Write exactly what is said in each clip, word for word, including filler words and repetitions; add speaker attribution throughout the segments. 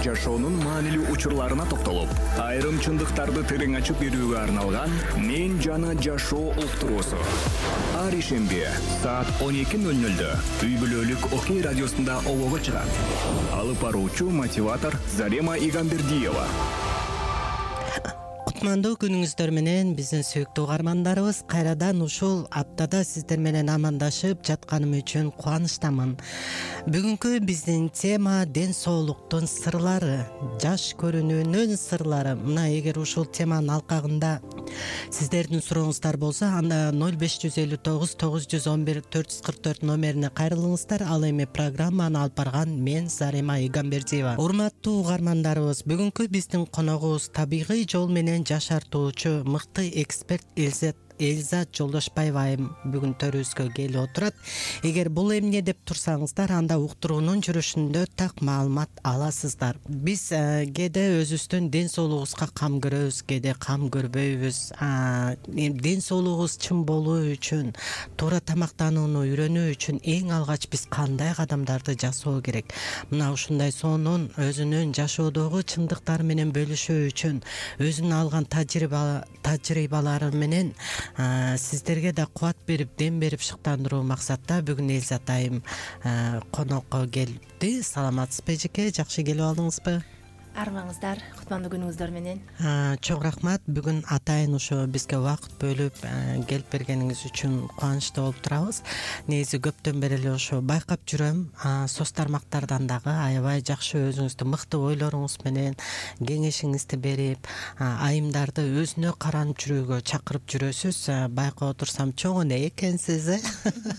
Speaker 1: жашоонун маанилүү учурларына токтолуп, айрым чындыктарды терең ачып берүүгө арналган «Мен жана жашоо» уктуруусу. Ар ишемби саат он эки ноль нольдө үй бүлөлүк Окей радиосунда обого чыгат. Алып баруучу мотиватор Зарема Игамбердиева.
Speaker 2: Кутмандуу күнүңүздөр менен биздин сүйүктүү угармандарыбыз, кайрадан ушул аптада сиздер менен амандашып жатканым үчүн кубанычтамын. Бүгүнкү биздин тема ден соолуктун сырлары, жаш көрүнүүнүн сырлары. Мына эгер ушул теманын алкагында сиздердин сурооңуздар болсо, анда ноль беш жүз элүү тогуз тогуз жүз он бир төрт жүз кырк төрт номерине кайрылыңыздар. Ал эми программаны алып барган мен Зарема Игамбердиева. Урматтуу угармандарыбыз, бүгүнкү биздин коногубуз табигый жол менен жашартуучу мыкты эксперт Элзат Элзат Жолдошбаева айым бүгүн төрүбүзгө келип отурат. Эгер бул эмне деп турсаңыздар, анда уктуруунун жүрүшүндө так маалымат аласыздар. Биз кээде өзүбүздүн ден соолугубузга кам көрөбүз, кээде кам көрбөйбүз. Ден соолугубуз чың болуу үчүн, туура тамактанууну үйрөнүү үчүн эң алгач биз кандай кадамдарды жасоо керек? Мына ушундай сонун өзүнүн жашоодогу чындыктары менен бөлүшүү үчүн өзүнүн алган тажрыйба тажрыйбалары менен сиздерге да кубат берип, дем берип шыктандыруу максатта бүгүн Элзат айым конокко келди. Саламатсызбы эжеке, жакшы келип алдыңызбы?
Speaker 3: Армаңыздар, кутмандуу күнүңүздөр менен.
Speaker 2: Чоң рахмат. Бүгүн атайын ошо бизге убакыт бөлүп келип бергениңиз үчүн кубанычтуу болуп турабыз. Негизи көптөн бери эле ошо байкап жүрөм. Соц тармактардан дагы аябай жакшы өзүңүздүн мыкты ойлоруңуз менен кеңешиңизди берип, айымдарды өзүнө каранып жүрүүгө чакырып жүрөсүз. Байкап отурсам чоң эне экенсиз, э?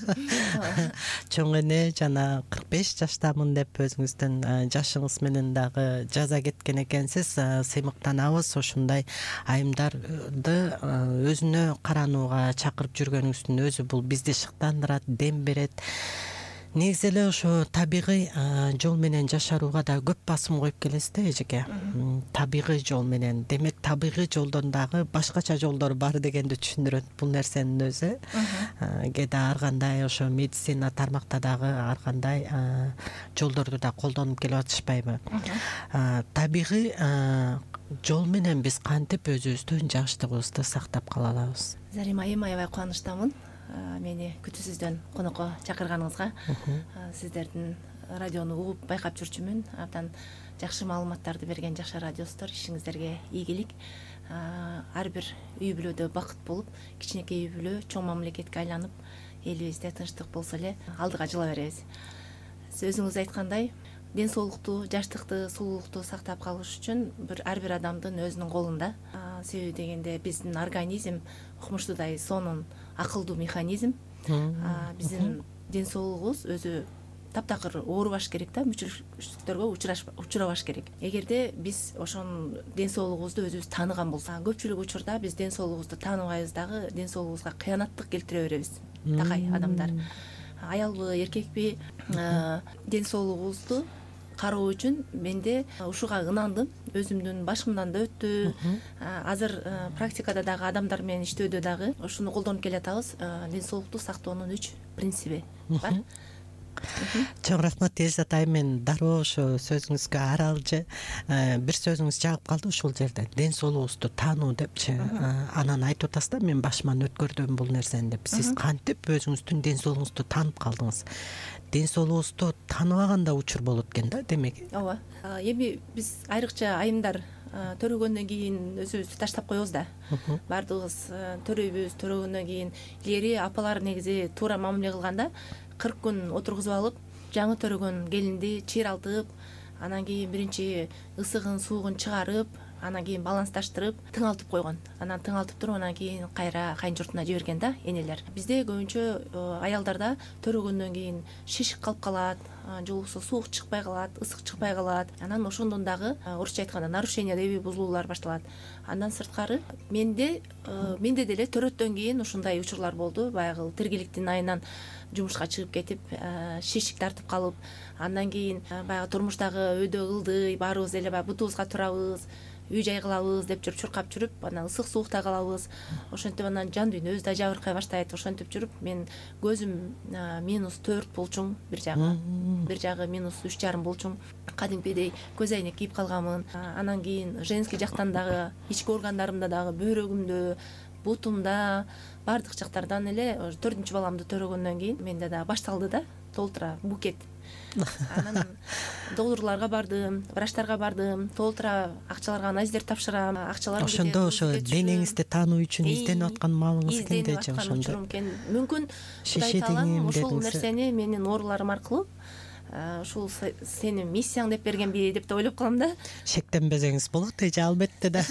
Speaker 2: Чоң эне, жана кырк беш жаштамын деп өзүңүздүн жашыңыз менен дагы жаза кеткен экенсиз. Сыймыктанабыз ушундай айымдарды өзүнө каранууга чакырып жүргөнүңүздүн өзү бул бизди шыктандырат, дем берет. Негизи эле ошо табигый жол менен жашарууга да көп басым коюп келесиз да эжеке. Табигый жол менен, демек табигый жолдон дагы башкача жолдор бар дегенди түшүндүрөт бул нерсенин өзү. Кээде ар кандай ошо медицина тармакта дагы ар кандай жолдорду да колдонуп келип атышпайбы? Табигый жол менен биз кантип өзүбүздүн жаштыгыбызды сактап кала алабыз?
Speaker 3: Зарема айым, аябай кубанычтамын мени күтүүсүздөн конокко чакырганыңызга. Сиздердин радиону угуп байкап жүрчүмүн. Абдан жакшы маалыматтарды берген жакшы радиосуздар, ишиңиздерге ийгилик. Ар бир үй бүлөдө бакыт болуп, кичинекей үй бүлө чоң мамлекетке айланып, элибизде тынчтык болсо эле алдыга жыла беребиз. Сиз өзүңүз айткандай, ден соолукту, жаштыкты, сулуулукту сактап калыш үчүн бир ар бир адамдын өзүнүн колунда. Себеби дегенде биздин организм укмуштуудай сонун акылдуу механизм. Биздин ден соолугубуз өзү таптакыр оорубаш керек да, мүчүлүктөргө учурабаш керек. Эгерде биз ошонун ден соолугубузду өзүбүз тааныган болсок, көпчүлүк учурда биз ден соолугубузду тааныбайбыз дагы, ден соолугубузга кыянаттык келтире беребиз. Такай адамдар. Аялбы, эркекпи, ден соолугубузду кароо үчүн менде ушуга ынандым. Өзүмдүн башымдан да өттү. Азыр практикада дагы адамдар менен иштөөдө дагы ушуну колдонуп келатабыз. Ден соолукту сактоонун үч принциби бар.
Speaker 2: Чоң рахмат Элзат айым, мен дароо ошо сөзүңүзгө аралжы бир сөзүңүз жагып калды ушул жерде. Ден соолугубузду таануу депчи. Анан айтып атасыз да, мен башыман өткөрдүм бул нерсени деп. Сиз кантип өзүңүздүн ден соолугуңузду таанып калдыңыз? Ден соолугубузду тааныбаган да учур болот экен да, демек.
Speaker 3: Ооба. Эми биз айрыкча айымдар төрөгөндөн кийин өзүбүздү таштап коебуз да. Бардыгыбыз төрөйбүз, төрөгөндөн кийин илгери апалар негизи туура мамиле кылганда кырк күн отургузуп алып, жаңы төрөгөн келинди чыйралтып, анан кийин биринчи ысыгын, суугун чыгарып, анан кийин балансташтырып, тыңалтып койгон. Анан тыңалтып туруп, анан кийин кайра кайын журтуна жиберген да энелер. Бизде көбүнчө аялдарда төрөгөндөн кийин шишик калып калат, же болбосо суук чыкпай калат, ысык чыкпай калат. Анан ошондон дагы орусча айтканда нарушение деби бузулуулар башталат. Андан сырткары менде менде деле төрөттөн кийин ушундай учурлар болду. Баягы тиргиликтин айынан жумушка чыгып кетип, шишик тартып калып, андан кийин баягы турмуштагы өйдө ылдый, баарыбыз эле баягы бутубузга турабыз, үй жай кылабыз деп жүрүп чуркап жүрүп, анан ысык суукта калабыз. Ошентип анан жан дүйнөбүз да жабыркай баштайт. Ошентип жүрүп мен көзүм минус төрт булчуң бир жагы. бир жагы минус үч жарым болчуң, кадимкидей көз айнек кийип калганмын. Анан кийин женский жактан дагы, ички органдарымда дагы, бөйрөгүмдө, бутумда, баардык жактардан эле төртүнчү баламды төрөгөндөн кийин менде дагы башталды да толтура букет. Анан доктурларга бардым, врачтарга бардым, толтура акчаларга анализдер тапшырам, акчалар
Speaker 2: ошондо ошо денеңизди таануу үчүн изденип аткан маалыңыз экендечи ошондо.
Speaker 3: Мүмкүн Кудай таалам ушул нерсени менин ооруларым аркылуу ушул сенин миссияң деп бергенби деп да ойлоп калам да.
Speaker 2: Шектенбесеңиз болот, эже албетте да.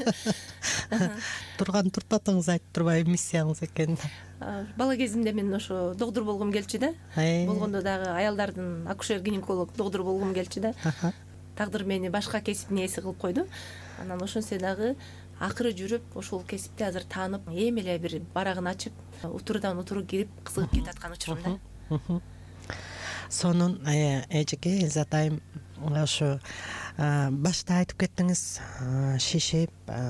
Speaker 2: Турган турпатыңыз айтып турбайбы миссияңыз экенин.
Speaker 3: Бала кезимде мен ошо доктур болгум келчү да. Болгондо дагы аялдардын акушер-гинеколог доктур болгум келчү да. Тагдыр мени башка кесиптин ээси кылып койду. Анан ошентсе дагы акыры жүрүп ошол кесипти азыр таанып, эми эле бир барагын ачып, утурдан утуру кирип кызыгып кетип аткан учурумда.
Speaker 2: Сонун эжеке Элзат айым, ошо башта айтып кеттиңиз, шишип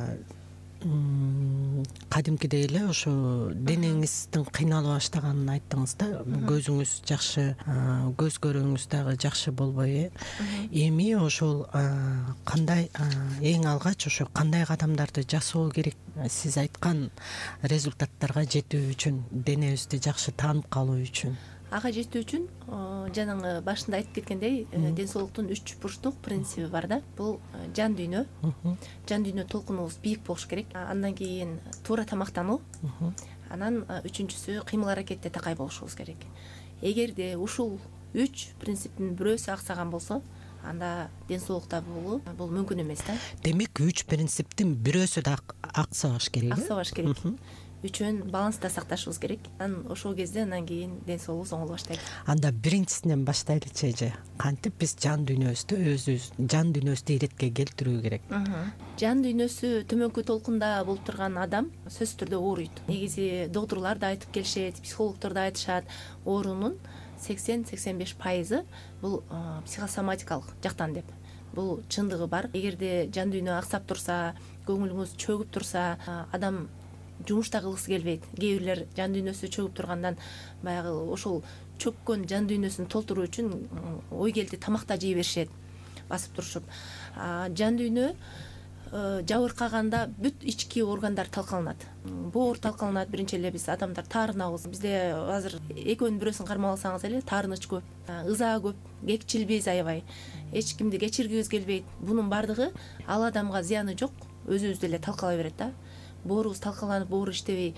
Speaker 2: кадимкидей эле ошо денеңиздин кыйналып баштаганын айттыңыз да. Көзүңүз жакшы, көз көрүүңүз дагы жакшы болбой. Эми ошол кандай эң алгач ошо кандай кадамдарды жасоо керек сиз айткан результаттарга жетүү үчүн, денебизди жакшы таанып калуу үчүн?
Speaker 3: Ага жетүү үчүн жанагы башында айтып кеткендей, ден соолуктун үч бурчтук принциби бар да. Бул жан дүйнө. Жан дүйнө толкунубуз бийик болуш керек. Андан кийин туура тамактануу. Анан үчүнчүсү кыймыл аракетте такай болушубуз керек. Эгерде ушул үч принциптин бирөөсү аксаган болсо, анда ден соолукта болуу бул мүмкүн эмес да.
Speaker 2: Демек үч принциптин бирөөсү да аксабаш керек.
Speaker 3: Аксабаш керек. Үчөн баланста сакташыбыз керек. Анан ошол кезде анан кийин ден соолугубуз оңоло баштайт.
Speaker 2: Анда биринчисинен баштайлычы эже. Кантип биз жан дүйнөбүздү өзүбүз жан дүйнөбүздү иретке келтирүү керек?
Speaker 3: Жан дүйнөсү төмөнкү толкунда болуп турган адам сөзсүз түрдө ооруйт. Негизи доктурлар да айтып келишет, психологдор да айтышат, оорунун сексен сексен беш пайызы бул психосоматикалык жактан деп. Бул чындыгы бар. Эгерде жан дүйнө аксап турса, көңүлүңүз чөгүп турса, адам жумушта кылгысы келбейт. Кээ бирлер жан дүйнөсү чөгүп тургандан баягы ошол чөккөн жан дүйнөсүн толтуруу үчүн ой келди тамакта жей беришет, басып турушуп. Жан дүйнө жабыркаганда бүт ички органдар талкаланат. Боор талкаланат. Биринчи эле биз адамдар таарынабыз. Бизде азыр экөөнүн бирөөсүн кармап алсаңыз эле таарыныч көп, ыза көп, кекчилбейбиз аябай. Эч кимди кечиргибиз келбейт. Бунун баардыгы ал адамга зыяны жок, өзүбүздү эле талкалай берет да. Боорубуз талкаланып, боору иштебей,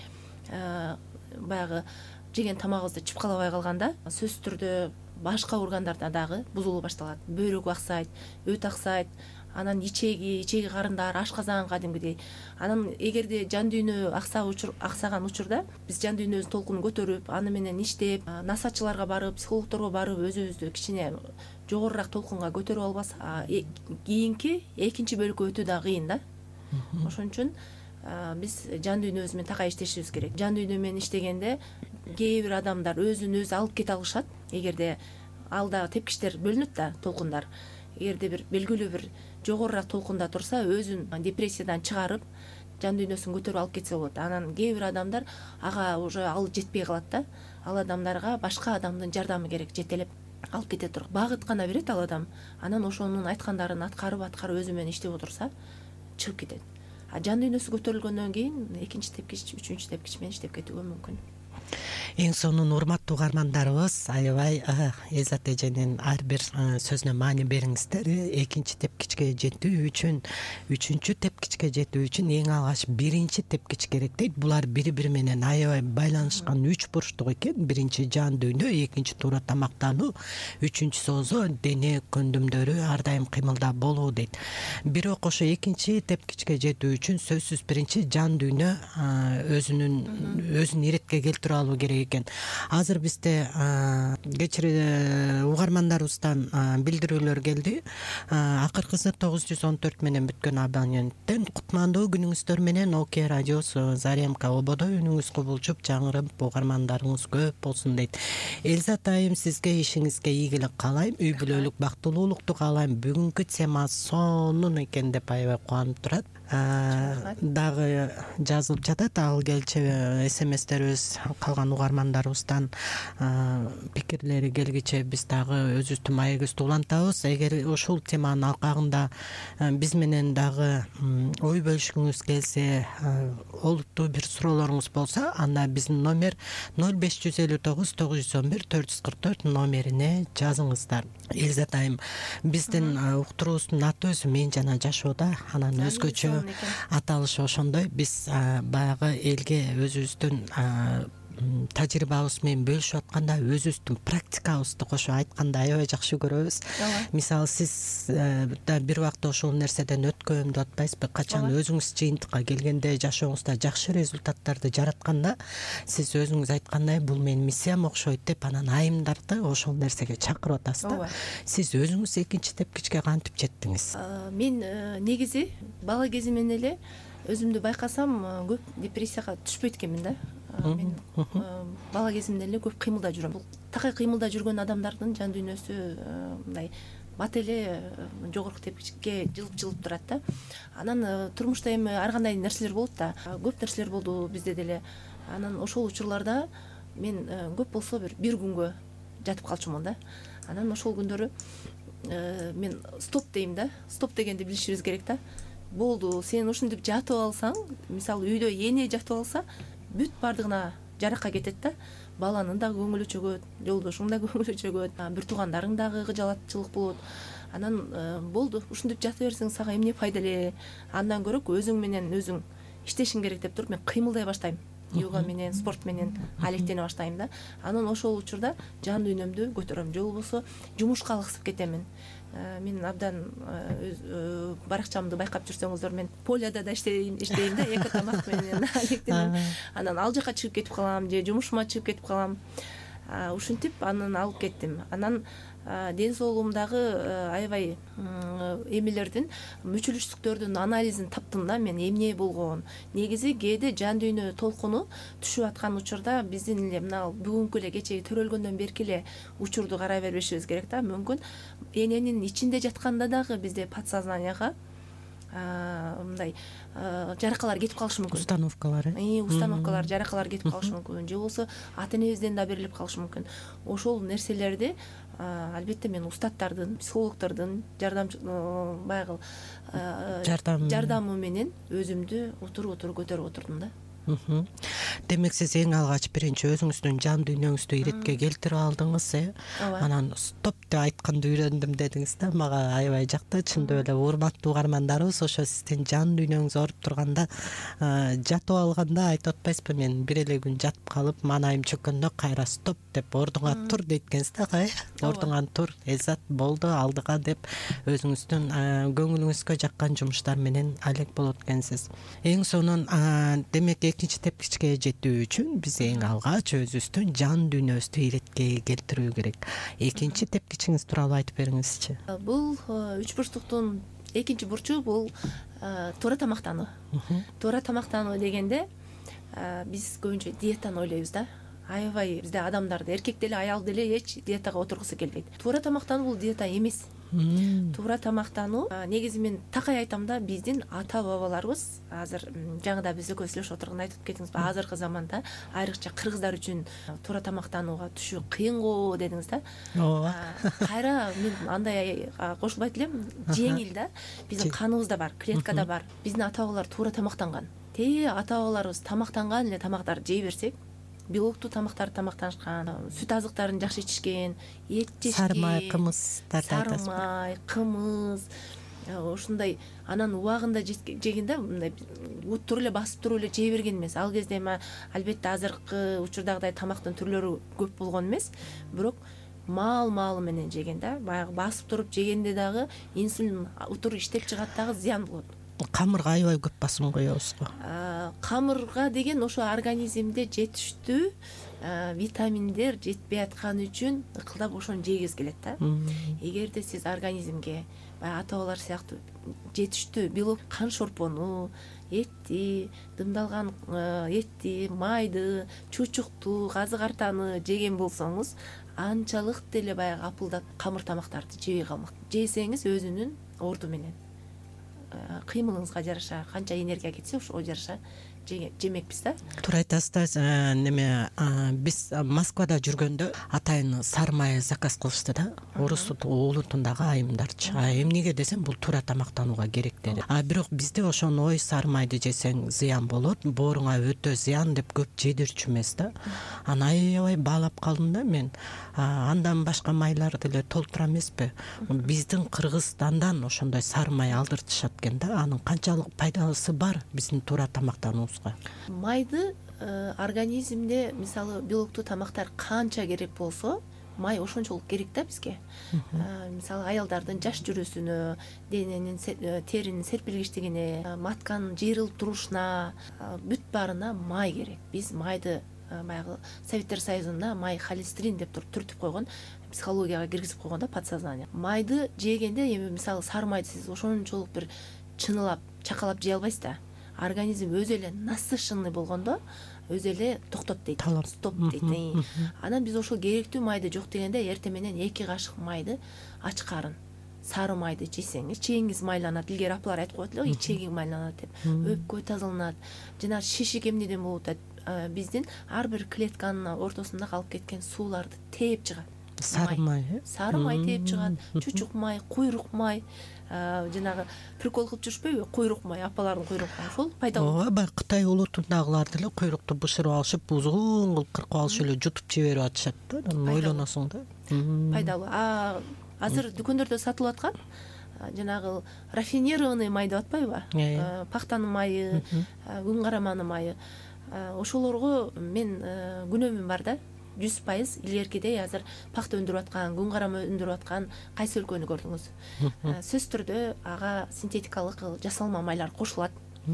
Speaker 3: баягы жеген тамагыбызды чыпкалабай калганда, сөзсүз түрдө башка органдарда дагы бузулуу башталат. Бөйрөк аксайт, өт аксайт, анан ичеги, ичеги карындар, ашказан кадимгидей. Анан эгерде жан дүйнө аксаган учурда биз жан дүйнөбүздүн толкунун көтөрүп, аны менен иштеп, насатчыларга барып, психологдорго барып, өзүбүздү кичине жогорураак толкунга көтөрүп албас, кийинки экинчи бөлүккө өтүү да кыйын да. Ошон үчүн биз жан дүйнөбүз менен такай иштешибиз керек. Жан дүйнө менен иштегенде кээ бир адамдар өзүн өзү алып кете алышат. Эгерде алда тепкичтер бөлүнөт да, толкундар. Эгерде бир белгилүү бир жогорураак толкунда турса, өзүн депрессиядан чыгарып, жан дүйнөсүн көтөрүп алып кетсе болот. Анан кээ бир адамдар ага уже ал жетпей калат да. Ал адамдарга башка адамдын жардамы керек, жетелеп алып кете туруп. Багыт гана берет ал адам. Анан ошонун айткандарын аткарып, аткарып өзү менен иштеп отурса, чыгып кетет. Жан дүйнөсү көтөрүлгөндөн кийин экинчи тепкич, үчүнчү тепкич менен иштеп кетүүгө мүмкүн.
Speaker 2: Эң сонун урматтуу угармандарыбыз, аябай Элзат эженин ар бир сөзүнө маани бериңиздер. Экинчи тепкичке жетүү үчүн, үчүнчү тепкичке жетүү үчүн эң алгач биринчи тепкич керек дейт. Булар бири-бири менен аябай байланышкан үч бурчтук экен. Биринчи жан дүйнө, экинчи туура тамактануу, үчүнчүсү болсо дене көндүмдөрү ар дайым кыймылда болуу дейт. Бирок ошо экинчи тепкичке жетүү үчүн сөзсүз биринчи жан дүйнө өзүнүн өзүн иретке келтире алуу керек экен. Азыр бизде кечири угармандарыбыздан билдирүүлөр келди. Акыркысы тогуз жүз он төрт менен бүткөн абоненттен кутмандуу күнүңүздөр менен Окей радиосу Заремка ободо үнүңүз кубулчуп, жаңырып угармандарыңыз көп болсун дейт. Элзат айым, сизге ишиңизге ийгилик каалайм, үй бүлөлүк бактылуулукту каалайм. Бүгүнкү тема сонун экен деп аябай кубанып турат. дагы жазылып жатат. Ал келче смстерибиз калган угармандарыбыздан пикирлери келгиче биз дагы өзүбүздүн маегибизди улантабыз. Эгер ушул теманын алкагында биз менен дагы ой бөлүшкүңүз келсе, олуттуу бир суроолоруңуз болсо, анда биздин номер ноль беш жүз элүү тогуз тогуз жүз он бир төрт жүз кырк төрт номерине жазыңыздар. Элизат айым, биздин уктуруубуздун аты өзү Мен жана жашоодо, анан өзгөчө аталышы ошондой. Биз баягы элге өзүбүздүн тажрыйбабыз менен бөлүшүп атканда өзүбүздүн практикабызды кошуп айтканда аябай жакшы көрөбүз. Мисалы, сиз да бир убакта ошол нерседен өткөм деп атпайсызбы? Качан өзүңүз жыйынтыкка келгенде, жашооңузда жакшы результаттарды жаратканда, сиз өзүңүз айткандай, бул менин миссиям окшойт деп, анан айымдарды ошол нерсеге чакырып атасыз да. Сиз өзүңүз экинчи тепкичке кантип жеттиңиз?
Speaker 3: Мен негизи бала кезимден эле өзүмдү байкасам көп депрессияга түшпөйт экенмин да. Мен бала кезимден эле көп кыймылда жүрөм. Бул такай кыймылда жүргөн адамдардын жан дүйнөсү мындай бат эле жогорку тепкичке жылып-жылып турат да. Анан турмушта эми ар кандай нерселер болот да. Көп нерселер болду бизде деле. Анан ошол учурларда мен көп болсо бир бир күнгө жатып калчумун да. Анан ошол күндөрү мен стоп дейм да. Стоп дегенди билишибиз керек да. Болду, сен ушинтип жатып алсаң, мисалы үйдө эне жатып алса, бүт бардыгына жаракка кетет да. Баланын да көңүлү чөгөт, жолдошуң да көңүлү чөгөт, бир туугандарың дагы кыжалатчылык болот. Анан болду, ушинтип жата берсең сага эмне пайда эле? Андан көрөк өзүң менен өзүң иштешиң керек деп туруп мен кыймылдай баштайм. Йога менен, спорт менен алектене баштайм да. Анан ошол учурда жан дүйнөмдү көтөрөм. Же болбосо жумушка алгысып кетемин. Мен абдан баракчамды байкап жүрсөңүздөр, мен поляда да иштейм иштейм да, эко тамак менен алектенем. Анан ал жака чыгып кетип калам, же жумушума чыгып кетип калам. Ушинтип анан алып кеттим. Анан ден соолугумдагы аябай эмелердин, мүчүлүштүктөрдүн анализин таптым да мен, эмне болгон. Негизи кээде жан дүйнө толкуну түшүп аткан учурда биздин эле мына бүгүнкү эле кечеги төрөлгөндөн берки эле учурду карай бербешибиз керек да. Мүмкүн эненин ичинде жатканда дагы бизде подсознанияга мындай жаракалар кетип калышы мүмкүн.
Speaker 2: Установкалар,
Speaker 3: э? Установкалар, жаракалар кетип калышы мүмкүн. Же болбосо ата энебизден да берилип калышы мүмкүн. Ошол нерселерди албетте мен устаттардын, психологдордун жардам баягы жардамы менен өзүмдү утур-утур көтөрүп отурдум да.
Speaker 2: Демек сиз эң алгач биринчи өзүңүздүн жан дүйнөңүздү иретке келтирип алдыңыз, э? Анан стоп деп айтканды үйрөндүм дедиңиз да. Мага аябай жакты. Чындап эле урматтуу угармандарыбыз, ошо сиздин жан дүйнөңүз ооруп турганда, жатып алганда айтып атпайсызбы, мен бир эле күн жатып калып, маанайым чөккөндө кайра стоп деп ордуңа тур дейт экенсиз да, кай? Ордуңа тур, эзат болду, алдыга деп өзүңүздүн көңүлүңүзгө жаккан жумуштар менен алек болот экенсиз. Эң сонун демек экинчи тепкичке жетүү үчүн биз эң алгач өзүбүздүн жан дүйнөбүздү иретке келтирүү керек. Экинчи тепкичиңиз тууралуу айтып бериңизчи.
Speaker 3: Бул үч бурчтуктун экинчи бурчу бул туура тамактануу. Туура тамактануу дегенде биз көбүнчө диетаны ойлойбуз да. Аябай бизде адамдарды, эркек деле, аял деле эч диетага отургусу келбейт. Туура тамактануу бул диета эмес. Туура тамактануу негизи мен такай айтам да, биздин ата бабаларыбыз азыр жаңыда биз экөөбүз эле отурганда айтып кетиңиз, азыркы заманда айрыкча кыргыздар үчүн туура тамактанууга түшүү кыйын го дедиңиз да. Ооба. Кайра мен андай кошулбайт элем, жеңил да. Биздин каныбызда бар, клеткада бар. Биздин ата бабалар туура тамактанган. Те ата бабаларыбыз тамактанган эле тамактарды жей берсек, белоктуу тамактарды тамактанышкан, сүт азыктарын жакшы ичишкен, эт жешкен,
Speaker 2: сары май, кымыз,
Speaker 3: сары май, кымыз, ушундай анан убагында жегенде мындай уттур эле басып туруп эле жей берген эмес. Ал кезде эми албетте азыркы учурдагыдай тамактын түрлөрү көп болгон эмес, бирок маал-маалы менен жеген да. Баягы басып туруп жегенде дагы инсулин утур иштеп чыгат дагы, зыян болот.
Speaker 2: Камырга аябай көп басым коебуз го.
Speaker 3: Камырга деген ошо организмде жетиштүү витаминдер жетпей атканы үчүн ыкылдап ошону жегиңиз келет да. Эгерде сиз организмге ата бабалар сыяктуу жетиштүү белок, кан шорпону, этти, дымдалган этти, майды, чучукту, казы картаны жеген болсоңуз, анчалык деле баягы апылдап камыр тамактарды жебей калмак. Жесеңиз өзүнүн орду менен. кыймылыңызга жараша канча энергия кетсе ошого жараша жемекпиз да.
Speaker 2: Туура айтасыз. Неме биз Москвада жүргөндө атайын сары май заказ кылышты да. Орус улутундагы айымдарчы. А эмнеге десем, бул туура тамактанууга керек деди. А бирок бизде ошону ой сары майды жесең зыян болот, бооруңа өтө зыян деп көп жедирчү эмес да. Аны аябай баалап калдым да мен. Андан башка майларды эле толтура эмеспи? Биздин Кыргызстандан ошондой сары май алдыртышат экен да. Анын канчалык пайдасы бар биздин туура тамактануубузга?
Speaker 3: Майды организмде мисалы белоктуу тамактар канча керек болсо, май ошончолук керек да бизге. Мисалы аялдардын жаш жүрүүсүнө, дененин теринин серпилгичтигине, матканын жыйрылып турушуна, бүт баарына май керек. Биз майды баягы Советтер Союзунда май холестерин деп туруп түртүп койгон, психологияга киргизип койгон да, подсознание. Майды жегенде эми мисалы сары майды сиз ошончолук бир чынылап, чакалап жей албайсыз да. Организм өзү эле насыщенный болгондо өзү эле токтот дейт, стоп дейт. Анан биз ошол керектүү майды жок дегенде эртең менен эки кашык майды ач карын сары майды жесеңиз, ичегиңиз майланат. Илгери апалар айтып коет эле, ичегиң майланат деп. Өпкө тазаланат. Жана шишик эмнеден болот дейт? Биздин ар бир клетканын ортосунда калып кеткен сууларды тээп чыгат.
Speaker 2: Сары май,
Speaker 3: сары май тээп чыгат. Чучук май, куйрук май, жанагы прикол кылып жүрүшпөйбү? Куйрук май, апалардын куйрук май, ошол пайдалуу.
Speaker 2: Ооба, баягы Кытай улутундагылар деле куйрукту бышырып алышып, узун кылып кыркып алышып эле жутуп жиберип атышат да. Ойлоносуң да.
Speaker 3: Пайдалуу. А азыр дүкөндөрдө сатылып аткан жанагы рафинированный май деп атпайбы? Пахтанын майы, күн караманын майы. Ошолорго мен күнөөмүм бар да. жүз пайыз илгеркидей азыр пахта өндүрүп аткан, күн карама өндүрүп аткан кайсы өлкөнү көрдүңүз? Сөзсүз түрдө ага синтетикалык жасалма майлар кошулат.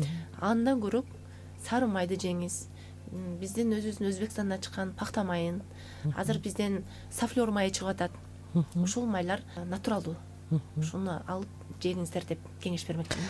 Speaker 3: Андан көрөк сары майды жеңиз. Биздин өзүбүздүн Өзбекстандан чыккан пахта майын, азыр бизден сафлер майы чыгып атат. Ошол майлар натуралдуу. Ошону алып жеңиңиздер деп кеңеш бермекчимин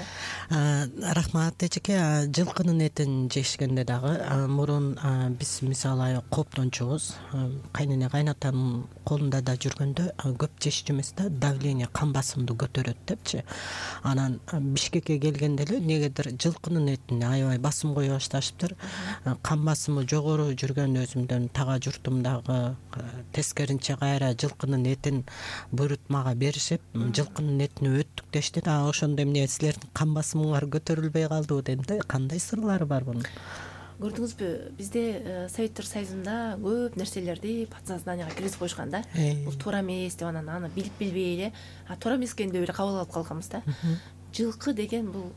Speaker 3: да.
Speaker 2: Рахмат эжеке. Жылкынын этин жешкенде дагы мурун биз мисалы коптончубуз, кайнене кайнатанын колунда да жүргөндө көп жешчү эмес да, давление, кан басымды көтөрөт депчи. Анан Бишкекке келгенде эле негедир жылкынын этине аябай басым кое башташыптыр. Кан басымы жогору жүргөн өзүмдөн тага журтумдагы тескеринче кайра жылкынын этин буйрутмага беришип, жылкынын этин өттүк дешти. А ошондо эмне силердин кан басымыңар көтөрүлбөй калдыбы дедим да. Кандай сырлары бар бунун?
Speaker 3: Көрдүңүзбү, бизде Советтер Союзунда көп нерселерди подсознанияга киргизип коюшкан да. Бул туура эмес деп анан аны билип билбей эле, а туура эмес экенин деп эле кабыл алып калганбыз да. Жылкы деген бул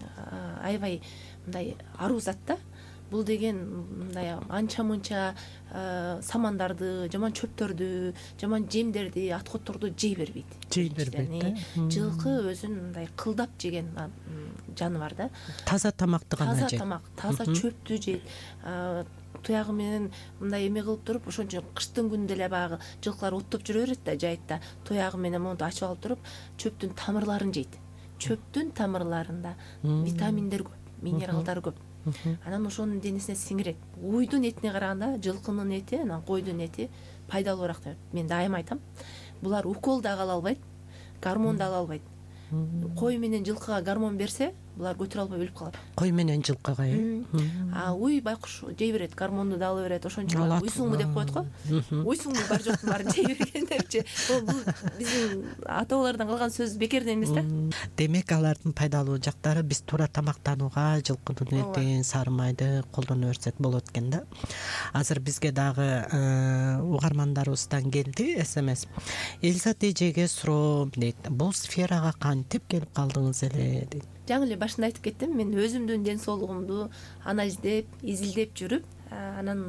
Speaker 3: аябай мындай аруу зат да. Бул деген мындай анча-мынча самандарды, жаман чөптөрдү, жаман жемдерди, аткотторду жей бербейт.
Speaker 2: Жей бербейт.
Speaker 3: Жылкы өзүн мындай кылдап жеген жаныбар да.
Speaker 2: Таза тамакты гана жейт.
Speaker 3: Таза тамак, таза чөптү жейт. Туягы менен мындай эме кылып туруп, ошон үчүн кыштын күнүндө эле баягы жылкылар оттоп жүрө берет да жайытта. Туягы менен монтип ачып алып туруп, чөптүн тамырларын жейт. Чөптүн тамырларында витаминдер көп, минералдар көп. Анан ошонун денесине сиңирет. Уйдун этине караганда жылкынын эти, анан койдун эти пайдалуураак деп мен дайым айтам. Булар укол да ала албайт, гормон да ала албайт. Кой менен жылкыга гормон берсе, булар көтөрө албай өлүп калат.
Speaker 2: Кой менен жылкыга, э?
Speaker 3: А уй байкуш жей берет, гормонду да ала берет, ошон үчүн уйсуңбу деп коет го. Уйсуңбу бар жоктун баарын жей берген депчи. Бул биздин ата-бабалардан калган сөз бекерден эмес да.
Speaker 2: Демек алардын пайдалуу жактары биз туура тамактанууга жылкынын этин, сары майды колдоно берсек болот экен да. Азыр бизге дагы угармандарыбыздан келди смс. Элзат эжеге суроом дейт. Бул сферага кантип келип калдыңыз эле дейт.
Speaker 3: Жаңы эле башында айтып кеттим, мен өзүмдүн ден соолугумду анализдеп, изилдеп жүрүп, анан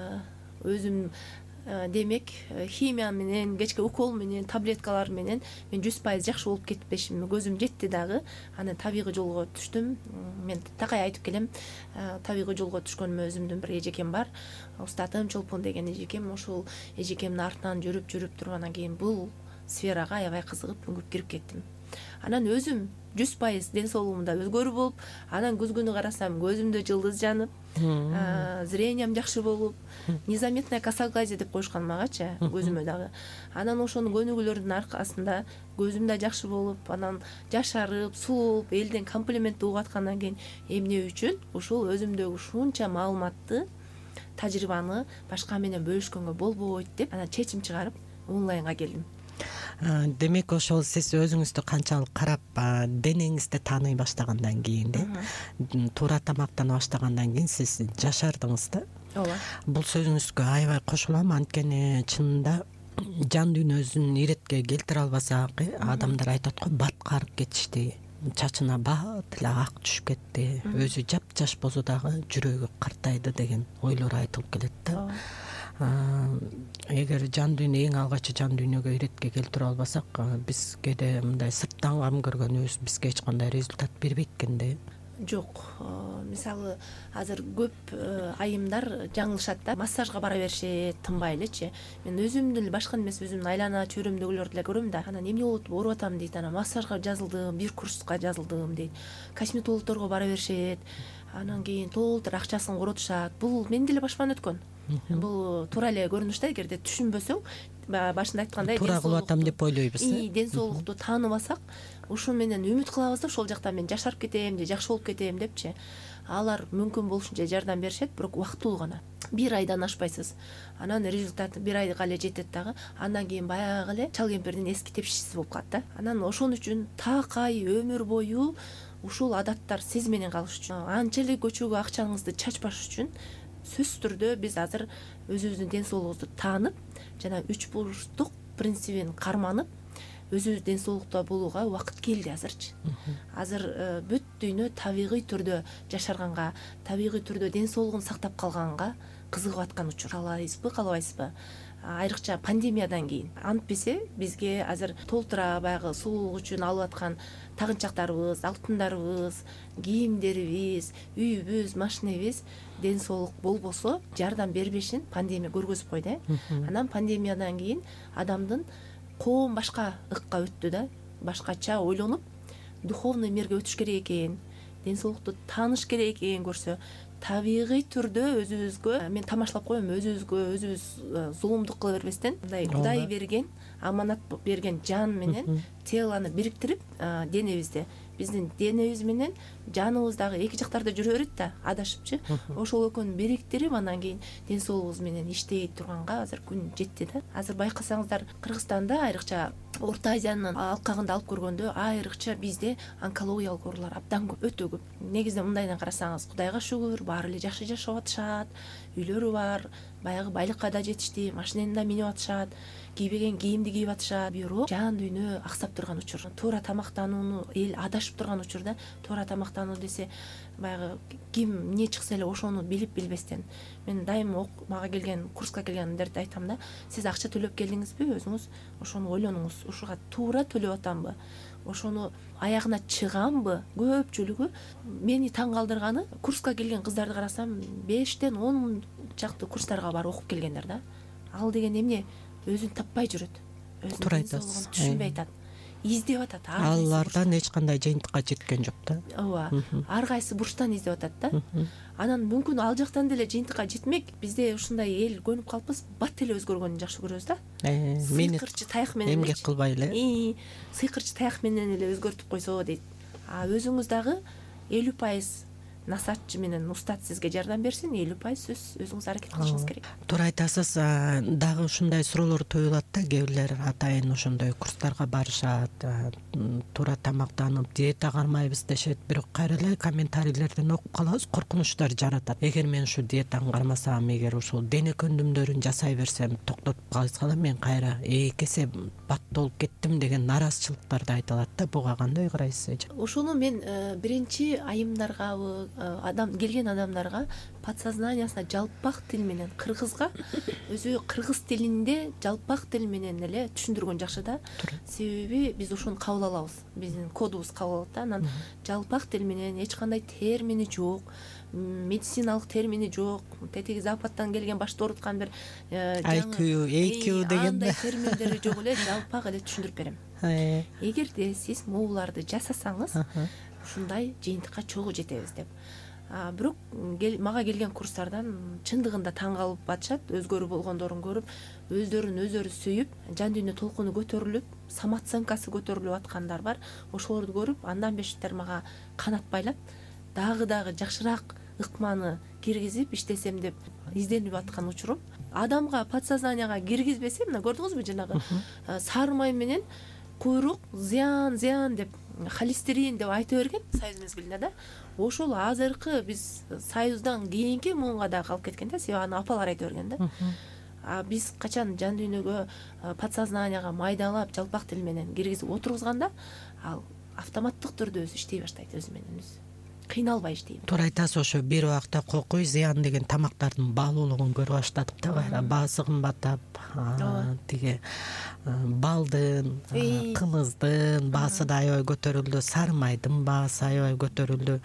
Speaker 3: өзүм демек химия менен, кечке укол менен, таблеткалар менен мен жүз пайыз жакшы болуп кетпешим көзүм жетти дагы. Анан табигый жолго түштүм. Мен такай айтып келем, табигый жолго түшкөнүмө өзүмдүн бир эжекем бар. Устатым Чолпон деген эжекем, ошол эжекемдин артынан жүрүп жүрүп туруп анан кийин бул сферага аябай кызыгып үңүп кирип кеттим. Анан өзүм жүз пайыз ден соолугумда өзгөрүү болуп, анан күз күнү карасам көзүмдө жылдыз жанып, зрениям жакшы болуп, незаметная косоглазие деп коюшкан магачы көзүмө дагы. Анан ошонун көнүгүүлөрдүн аркасында көзүм да жакшы болуп, анан жашарып, сулууп, элден комплимент угуп аткандан кийин эмне үчүн ушул өзүмдөгү ушунча маалыматты, тажрыйбаны башка менен бөлүшкөнгө болбойт деп анан чечим чыгарып онлайнга келдим.
Speaker 2: Демек ошол сиз өзүңүздү канчалык карап, денеңизди тааный баштагандан кийин, туура тамактана баштагандан кийин сиз жашардыңыз да.
Speaker 3: Ооба.
Speaker 2: Бул сөзүңүзгө аябай кошулам, анткени чынында жан дүйнөсүн иретке келтире албасак, адамдар айтат го, бат карып кетишти, чачына бат эле ак түшүп кетти, өзү жапжаш болсо дагы жүрөгү картайды деген ойлор айтылып келет да. Эгер жан дүйнө эң алгачы жан дүйнөгө иретке келтире албасак, биз кээде мындай сырттан кам көргөнүбүз бизге эч кандай результат бербейт экенде.
Speaker 3: Жок, мисалы азыр көп айымдар жаңылышат да, массажга бара беришет, тынбай элечи. Мен өзүмдү эле башка эмес, өзүмдүн айлана чөйрөмдөгүлөрдү эле көрөм да. Анан эмне болуп ооруп атам дейт, анан массажга жазылдым, бир курска жазылдым дейт. Косметологдорго бара беришет, анан кийин толтур акчасын коротушат. Бул менде эле башыман өткөн. Бул туура эле көрүнүш да, эгерде түшүнбөсөң, башында айткандай,
Speaker 2: туура кылып атам деп ойлойбуз.
Speaker 3: Ден соолукту тааныбасак, ушун менен үмүт кылабыз да, ошол жакта мен жашарып кетем же жакшы болуп кетем депчи. Алар мүмкүн болушунча жардам беришет, бирок убактылуу гана. Бир айдан ашпайсыз. Анан результаты бир айга эле жетет дагы. Андан кийин баягы эле чал кемпирдин эски тепшичиси болуп калат да. Анан ошон үчүн такай өмүр бою ушул адаттар сиз менен калыш үчүн, анча эле көчөгө акчаңызды чачпаш үчүн сөзсүз түрдө биз азыр өзүбүздүн ден соолугубузду таанып, жана үч бурчтук принцибин карманып, өзүбүз ден соолукта болууга убакыт келди азырчы. Азыр бүт дүйнө табигый түрдө жашарганга, табигый түрдө ден соолугун сактап калганга кызыгып аткан учур. Каалайсызбы, каалабайсызбы? Айрыкча пандемиядан кийин. Антпесе бизге азыр толтура баягы сулуулук үчүн алып аткан тагынчактарыбыз, алтындарыбыз, кийимдерибиз, үйүбүз, машинебиз ден соолук болбосо жардам бербешин пандемия көргөзүп койду. Анан пандемиядан кийин адамдын коом башка ыкка өттү да, башкача ойлонуп, духовный мирге өтүш керек экен, ден соолукту тааныш керек экенин көрсө, табигый түрдө өзүбүзгө, мен тамашалап коем, өзүбүзгө өзүбүз зулумдук кыла бербестен, мындай Кудай берген, аманат берген жан менен телоны бириктирип, денебизди, биздин денебиз менен жаныбыз дагы эки жактарда жүрө берет да, адашыпчы. Ошол экөөнү бириктирип, андан кийин ден соолугубуз менен иштей турганга азыр күн жетти да. Азыр байкасаңыздар, Кыргызстанда айрыкча Орто Азиянын алкагында алып көргөндө айрыкча бизде онкологиялык оорулар абдан көп, өтө көп. Негизинен мындайдан карасаңыз, Кудайга шүгүр, баары эле жакшы жашап атышат, үйлөрү бар, баягы байлыкка да жетишти, машинени да минип атышат, кийбеген кийимди кийип атышат. Бирок жан дүйнө аксап турган учур, туура тамактанууну эл адашып турган учурда, туура тамактануу десе, баягы ким эмне чыкса эле ошону билип билбестен. Мен дайым мага келген, курска келгендерди айтам да, сиз акча төлөп келдиңизби, өзүңүз ошону ойлонуңуз, ушуга туура төлөп атамбы, ошону аягына чыганбы? Көпчүлүгү мени таң калтырганы, курска келген кыздарды карасам, бештен он чакты курстарга барып окуп келгендер да. Ал деген эмне? Өзүн таппай жүрөт.
Speaker 2: Туура айтасыз.
Speaker 3: Түшүнбөй атат. Издеп атат.
Speaker 2: Алардан эч кандай жыйынтыкка жеткен жок да.
Speaker 3: Ооба. Ар кайсы бурчтан издеп атат да. Анан мүмкүн ал жактан деле жыйынтыкка жетмек. Бизде ушундай эл көнүп калыппыз, бат эле өзгөргөнүн жакшы көрөбүз да. Сыйкырчы таяк менен
Speaker 2: эмгек кылбай эле.
Speaker 3: Сыйкырчы таяк менен эле өзгөртүп койсо дейт. А өзүңүз дагы элүү пайыз насатчы менен устат сизге жардам берсин, элүү пайыз сөз өзүңүз аракет кылышыңыз керек.
Speaker 2: Туура айтасыз. Дагы ушундай суроолор туюлат да, кээ бирлер атайын ошондой курстарга барышат, туура тамактанып, диета кармайбыз дешет, бирок кайра эле комментарийлерден окуп калабыз, коркунучтар жаратат. Эгер мен ушу диетаны кармасам, эгер ушул дене көндүмдөрүн жасай берсем, токтотуп калсам, мен кайра эки эсе бат болуп кеттим деген нараазычылыктар да айтылат да. Буга кандай карайсыз?
Speaker 3: Ошону мен биринчи айымдаргабы, адам келген адамдарга подсознаниясына жалпак тил менен кыргызга өзү кыргыз тилинде жалпак тил менен эле түшүндүргөн жакшы да. Себеби биз ошону кабыл алабыз, биздин кодубуз кабыл алат да. Анан жалпак тил менен эч кандай термини жок, медициналык термини жок, тетиги западтан келген башты ооруткан бир
Speaker 2: ай кю, эй кю деген
Speaker 3: андай терминдери жок эле, жалпак эле түшүндүрүп берем. Эгерде сиз могуларды жасасаңыз, ушундай жыйынтыкка чогуу жетебиз деп. Бирок мага келген курстардан чындыгында таң калып атышат, өзгөрүү болгондорун көрүп, өздөрүн өздөрү сүйүп, жан дүйнө толкуну көтөрүлүп, самооценкасы көтөрүлүп аткандар бар. Ошолорду көрүп, андан бештер мага канат байлап, дагы дагы жакшыраак ыкманы киргизип иштесем деп изденип аткан учурум. Адамга подсознанияга киргизбесе, мына көрдүңүзбү жанагы сары май менен куйрук зыян зыян деп холестерин деп айта берген союз мезгилинде да. Ошол азыркы биз союздан кийинки муунга да калып кеткен да, себеби аны апалар айта берген да. А биз качан жан дүйнөгө подсознанияга майдалап жалпак тил менен киргизип отургузганда, ал автоматтык түрдө өзү иштей баштайт, өзү менен өзү кыйналбай иштейт.
Speaker 2: Туура айтасыз, ошо бир убакта кокуй, зыян деген тамактардын баалуулугун көрө баштадык да, кайра баасы кымбаттап, тиги балдын, кымыздын баасы да аябай көтөрүлдү, сары майдын баасы аябай көтөрүлдү.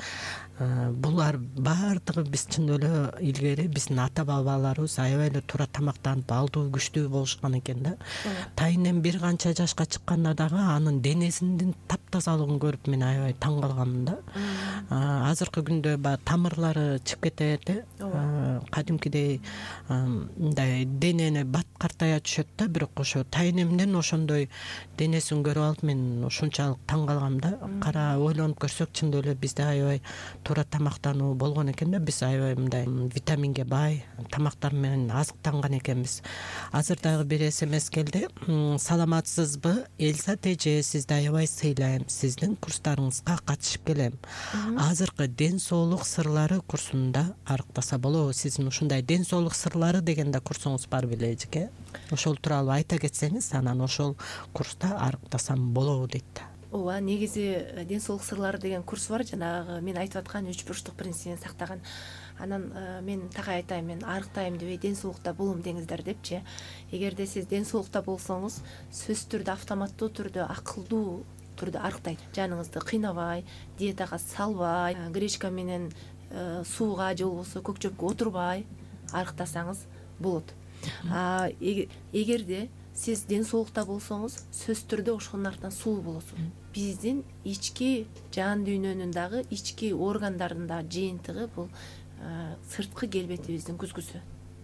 Speaker 2: Булар баардыгы биз чын эле илгери биздин ата бабаларыбыз аябай эле туура тамактанып алдуу күчтүү болушкан экен да. Тайынен бир канча жашка чыкканда дагы анын денесинин таптазалыгын көрүп мен аябай таң калганмын да. Азыркы күндө баягы тамырлары чыгып кетет, кадимкидей мындай денени бат картая түшөт да, бирок ошо тайынемден ошондой денесин көрүп алып мен ушунчалык таң калгам да. Кара ойлонуп көрсөк чын эле бизде аябай туура тамактануу болгон экен да, биз аябай мындай витаминге бай тамактар менен азыктанган экенбиз. Азыр дагы бир смс келди. Саламатсызбы, Эльзат эже, сизди аябай сыйлайм. Сиздин курстарыңызга катышып келем. Азыркы ден соолук сырлары курсунда арыктаса болобу? Сиздин ушундай ден соолук сырлары деген да курсуңуз бар беле эжеке? Ошол тууралуу айта кетсеңиз, анан ошол курста арыктасам болобу дейт.
Speaker 3: Ооба, негизи ден соолук сырлары деген курс бар, жанагы мен айтып аткан үч бурчтук принцибин сактаган. Анан мен такай айтайм, мен арыктайм дебей, ден соолукта болом деңиздер депчи. Эгерде сиз ден соолукта болсоңуз, сөзсүз түрдө, автоматтуу түрдө, акылдуу түрдө арыктайт. Жаныңызды кыйнабай, диетага салбай, гречка менен сууга же болбосо көк чөпкө отурбай арыктасаңыз болот. Эгерде сиз ден соолукта болсоңуз, сөзсүз түрдө ошонун артынан сулуу болосуз. Биздин ички жан дүйнөнүн дагы ички органдардын да жыйынтыгы бул сырткы келбетибиздин күзгүсү.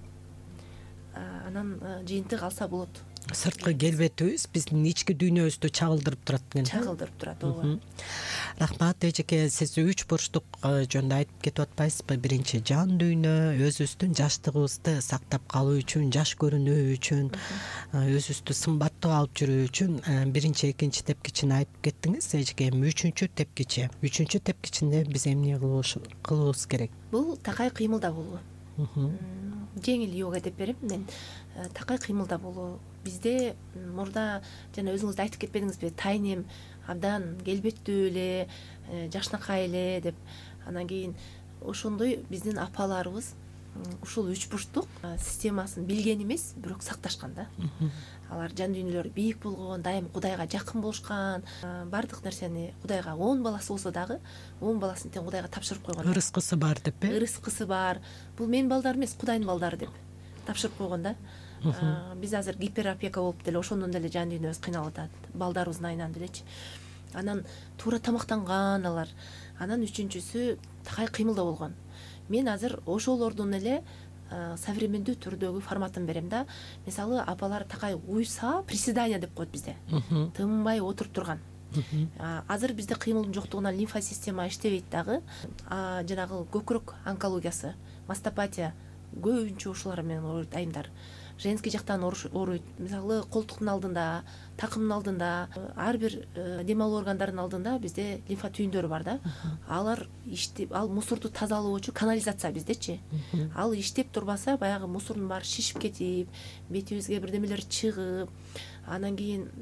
Speaker 3: Анан жыйынтык алса болот.
Speaker 2: Сырткы келбетибиз биздин ички дүйнөбүздү чагылдырып турат экен.
Speaker 3: Чагылдырып турат, ооба.
Speaker 2: Рахмат эжеке, сиз үч бурчтук жөнүндө айтып кетип атпайсызбы? Биринчи, жан дүйнө өзүбүздүн жаштыгыбызды сактап калуу үчүн, жаш көрүнүү үчүн, өзүбүздү сымбаттуу алып жүрүү үчүн биринчи, экинчи тепкичини айтып кеттиңиз эжеке. Үчүнчү тепкичи. Үчүнчү тепкичинде биз эмне кылыбыз керек?
Speaker 3: Бул такай кыймылда болуу. Жеңил йога деп берем мен. Такай кыймылда болуу. Бизде мурда жана өзүңүз да айтып кетпедиңизби, тайнем абдан келбеттүү эле, жашнакай эле деп. Анан кийин ошондой биздин апаларыбыз ушул үч бурчтук системасын билген эмес, бирок сакташкан да. Алар жан дүйнөлөрү бийик болгон, дайым Кудайга жакын болушкан, бардык нерсени Кудайга он баласы болсо дагы он баласын тең Кудайга тапшырып койгон.
Speaker 2: Ырыскысы бар деп э?
Speaker 3: Ырыскысы бар. Бул менин балдарым эмес, Кудайдын балдары деп тапшырып койгон да. Биз азыр гиперопека болуп деле ошондон деле жан дүйнөбүз кыйналып атат, балдарыбыздын айынан делечи. Анан туура тамактанган алар. Анан үчүнчүсү такай кыймылда болгон. Мен азыр ошолордун эле современдүү түрдөгү форматын берем да. Мисалы, апалар такай уйса, приседание деп коет бизде. Тынбай отуруп турган. Азыр бизде кыймылдын жоктугунан лимфа система иштебейт дагы. Жанагы көкүрөк онкологиясы, мастопатия көбүнчө ушулар менен ооруйт айымдар. Женский жактан ооруйт. Мисалы, колтуктун алдында, такымдын алдында, ар бир дем алуу органдарынын алдында бизде лимфа түйүндөрү бар да. Алар иштеп, ал мусорду тазалоочу канализация биздечи. Ал иштеп турбаса, баягы мусордун баары шишип кетип, бетибизге бирдемелер чыгып, анан кийин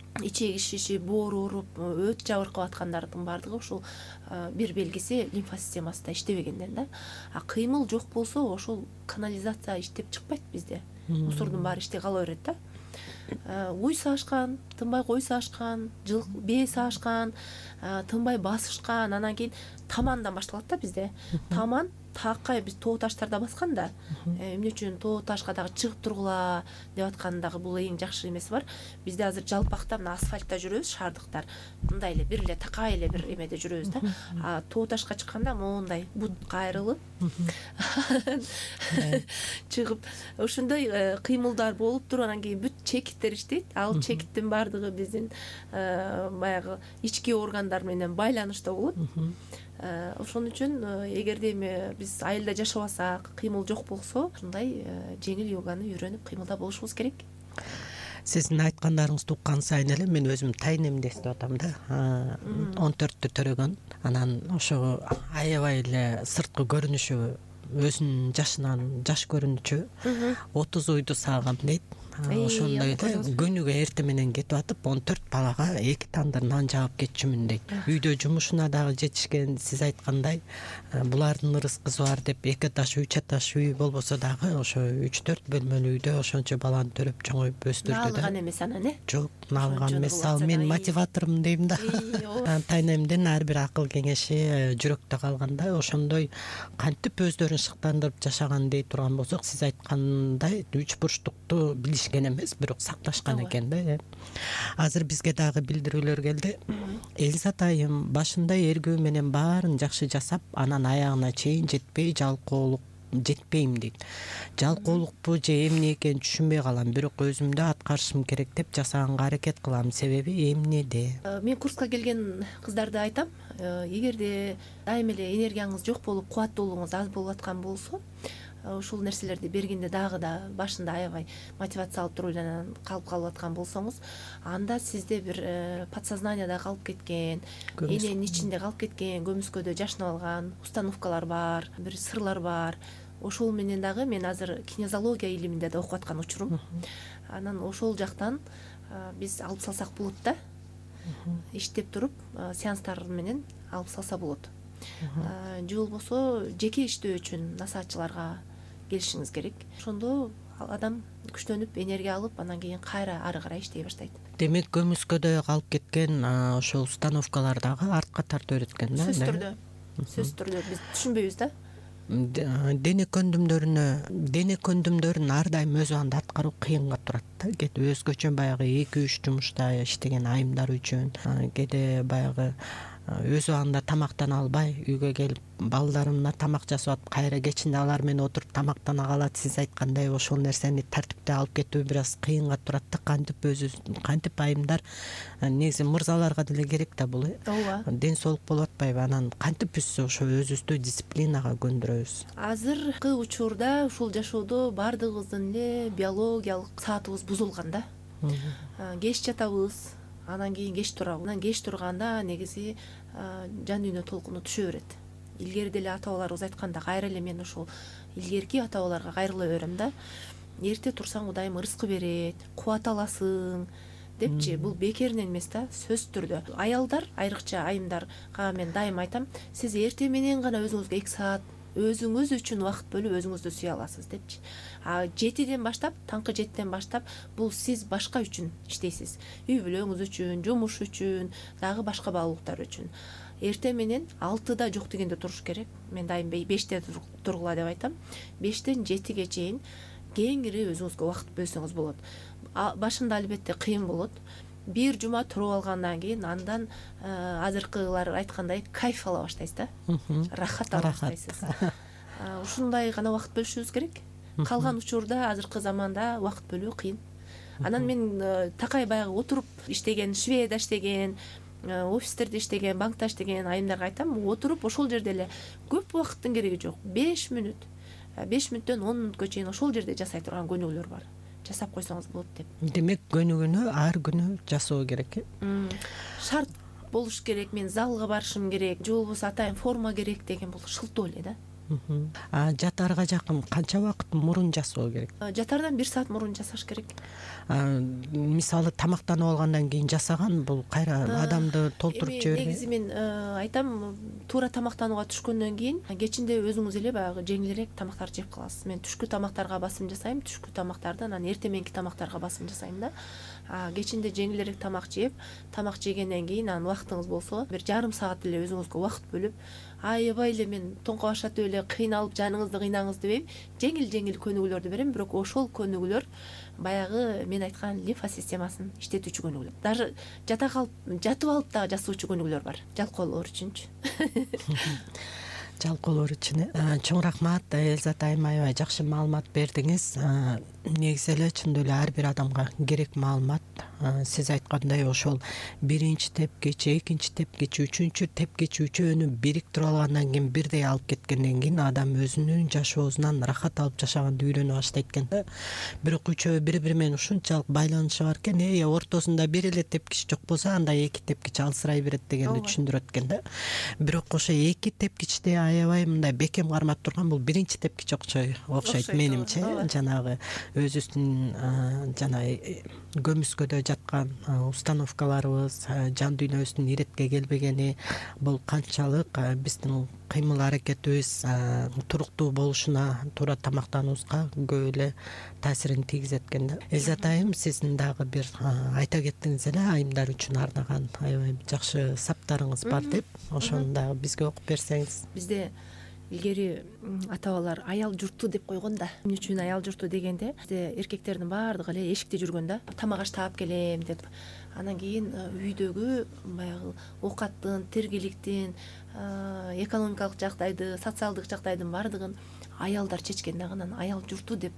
Speaker 3: ичеги шишип, боору ооруп, өт жабыркап аткандардын баардыгы ушул бир белгиси лимфа системасында иштебегенден да. А кыймыл жок болсо ошол канализация иштеп чыкпайт бизде. Мусордун баары иштей кала берет да. Уй саашкан, тынбай кой саашкан, жылк бээ саашкан, тынбай басышкан, анан кийин тамандан башталат да бизде. Таман таакка биз тоо таштарда басканда, эмне үчүн тоо ташка дагы чыгып тургула деп аткан дагы бул эң жакшы эмеси бар. Бизде азыр жалпакта мына асфальтта жүрөбүз, шаардыктар. Мындай эле бир эле такай эле бир эмеде жүрөбүз да. А тоо ташка чыкканда моундай бут кайрылып чыгып, ошондой кыймылдар болуп туруп анан кийин бүт чекиттер иштейт. Ал чекиттин баардыгы биздин баягы ички органдар менен байланышта болот. Ошон үчүн эгерде эми биз айылда жашабасак, кыймыл жок болсо, ушундай жеңил йоганы үйрөнүп кыймылда болушубуз керек.
Speaker 2: Сиздин айткандарыңызды уккан сайын эле мен өзүм тайнемди эстеп атам да. он төрттү төрөгөн, анан ошо аябай эле сырткы көрүнүшү, өзүнүн жашынан жаш көрүнүчү, отуз уйду саагам дейт. Ошондой эле күнүгө эрте менен кетип атып, он төрт балага эки тандыр нан жаап кетчүмүн дейт. Үйдө жумушуна дагы жетишкен, сиз айткандай, булардын ырыскысы бар деп эки этаж, үч этаж үй болбосо дагы ошо үч төрт бөлмөлүү үйдө ошончо баланы төрөп чоңоюп өстүрдү да.
Speaker 3: Наалган эмес анан э?
Speaker 2: Жок, наалган эмес. Ал мен мотиваторум дейм да. Тайнемдин ар бир акыл кеңеши жүрөктө калганда, ошондой кантип өздөрүн шыктандырып жашаган дей турган болсок, сиз айткандай үч бурчтукту билишкен эмес, бирок сакташкан экен да. Азыр бизге дагы билдирүүлөр келди. Элизат айым башында эргүү менен баарын жакшы жасап, анан аягына чейин жетпей жалкоолук жетпейм дейт. Жалкоолукпу же эмне экенин түшүнбөй калам, бирок өзүмдү аткарышым керек деп жасаганга аракет кылам. Себеби эмнеде?
Speaker 3: Мен курска келген кыздарды айтам, эгерде дайым эле энергияңыз жок болуп, кубаттуулугуңуз аз болуп аткан болсо, ушул нерселерди бергенде дагы да башында аябай мотивация алып туруп анан калып калып аткан болсоңуз, анда сизде бир подсознанияда калып кеткен, эненин ичинде калып кеткен, көмүскөдө жашынып алган установкалар бар, бир сырлар бар. Ошол менен дагы мен азыр кинезология илиминде да окуп аткан учурум. Анан ошол жактан биз алып салсак болот да. Иштеп туруп сеанстар менен алып салса болот. Же болбосо жеке иштөө үчүн насаатчыларга келишиңиз керек. Ошондо адам күчтөнүп, энергия алып, анан кийин кайра ары карай иштей баштайт.
Speaker 2: Демек көмүскөдө калып кеткен ошол установкалар дагы артка тартып өткөн да?
Speaker 3: Сөзсүз түрдө. Сөзсүз түрдө биз түшүнбөйбүз да.
Speaker 2: Дене көндүмдөрүнө, дене көндүмдөрүн ар дайым өз убагында аткаруу кыйынга турат да. Кээде өзгөчө баягы эки үч жумушта иштеген айымдар үчүн, кээде баягы өз убагында тамактана албай, үйгө келип балдарымна тамак жасап атып, кайра кечинде алар менен отуруп тамактана калат. Сиз айткандай ошол нерсени тартипте алып кетүү бир аз кыйынга турат да. Кантип өзү, кантип айымдар, негизи мырзаларга деле керек да бул. Ооба. Ден соолук болуп атпайбы? Анан кантип биз ошо өзүбүздү дисциплинага көндүрөбүз?
Speaker 3: Азыркы учурда ушул жашоодо баардыгыбыздын эле биологиялык саатыбыз бузулган да. Кеч жатабыз, анан кийин кеч турабыз. Анан кеч турганда негизи жан дүйнө толкуну түшө берет. Илгери деле ата бабаларыбыз айтканда, кайра эле мен ошол илгерки ата бабаларга кайрыла берем да. Эрте турсаң Кудайым ырыскы берет, кубат аласың депчи. Бул бекеринен эмес да, сөзсүз түрдө. Аялдар, айрыкча айымдарга мен дайым айтам, сиз эрте менен гана өзүңүзгө эки саат өзүңүз үчүн убакыт бөлүп өзүңүздү сүйө аласыз депчи. А жетиден баштап, таңкы жетиден баштап бул сиз башка үчүн иштейсиз. Үй бүлөңүз үчүн, жумуш үчүн, дагы башка баалуулуктар үчүн. Эрте менен алтыда жок дегенде туруш керек. Мен дайым беште тургула деп айтам. бештен жетиге чейин кеңири өзүңүзгө убакыт бөлсөңүз болот. Башында албетте кыйын болот. Бир жума туруп алгандан кийин андан азыркылар айткандай кайф ала баштайсыз да. Рахат ала баштайсыз. Ушундай гана убакыт бөлүшүбүз керек. Калган учурда азыркы заманда убакыт бөлүү кыйын. Анан мен такай баягы отуруп иштеген, шведа иштеген, офистерде иштеген, банкта иштеген айымдарга айтам, отуруп ошол жерде эле көп убакыттын кереги жок. беш мүнөт, беш мүнөттөн он мүнөткө чейин ошол жерде жасай турган көнүгүүлөр бар. Жасап койсоңуз болот деп. Демек
Speaker 2: көнүгүүнү ар күнү жасоо керек э?
Speaker 3: Шарт болуш керек, мен залга барышым керек, же болбосо атайын форма керек деген бул шылтоо эле да.
Speaker 2: Жатаарга жакын канча убакыт мурун жасоо керек?
Speaker 3: Жатаардан бир саат мурун жасаш керек.
Speaker 2: Мисалы тамактанып алгандан кийин жасаган бул кайра адамды толтуруп жибербейби?
Speaker 3: Негизи мен айтам, туура тамактанууга түшкөндөн кийин кечинде өзүңүз эле баягы жеңилирээк тамактарды жеп каласыз. Мен түшкү тамактарга басым жасайм, түшкү тамактарды анан эртең мененки тамактарга басым жасайм да. Кечинде жеңилирээк тамак жеп, тамак жегенден кийин анан убактыңыз болсо бир жарым саат эле өзүңүзгө убакыт бөлүп, аябай эле мен тоңко башатып эле кыйналып жаныңызды кыйнаңыз дебейм, жеңил-жеңил көнүгүүлөрдү берем, бирок ошол көнүгүүлөр баягы мен айткан лимфа системасын иштетүүчү көнүгүүлөр. Даже жата калып, жатып алып дагы жасоочу көнүгүүлөр бар. Жалкоолор үчүнчү.
Speaker 2: Жалкоолор үчүн. Чоң рахмат, Элзат айым, аябай жакшы маалымат бердиңиз. Негизи эле чындап эле ар бир адамга керек маалымат. Сиз айткандай ошол биринчи тепкичи, экинчи тепкичи, үчүнчү тепкичи үчөөнү бириктирип алгандан кийин бирдей алып кеткенден кийин адам өзүнүн жашоосунан рахат алып жашаганды үйрөнө баштайт экен да. Бирок үчөө бири бири менен ушунчалык байланышы бар экен, э ортосунда бир эле тепкич жок болсо, анда эки тепкич алысырай берет дегенди түшүндүрөт экен да. Бирок ошо эки тепкичте аябай мындай бекем кармап турган бул биринчи тепкич окшойт менимче. Жанагы өзүбүздүн жана көмүскөдө жаткан установкаларыбыз, жан дүйнөбүздүн иретке келбегени, бул канчалык биздин кыймыл аракетибиз туруктуу болушуна, туура тамактануубузга көп эле таасирин тийгизет экен да. Элзат айым, сиздин дагы бир айта кеттиңиз эле, айымдар үчүн арнаган аябай жакшы саптарыңыз бар деп, ошону дагы бизге окуп берсеңиз.
Speaker 3: Бизде илгери ата бабалар аял журту деп койгон да. Эмне үчүн аял журту дегенде, бизде эркектердин баардыгы эле эшикте жүргөн да, тамак аш таап келем деп. Анан кийин үйдөгү баягы оокаттын, тиргиликтин, экономикалык жагдайды, социалдык жагдайдын баардыгын аялдар чечкен да. Анан аял журту деп,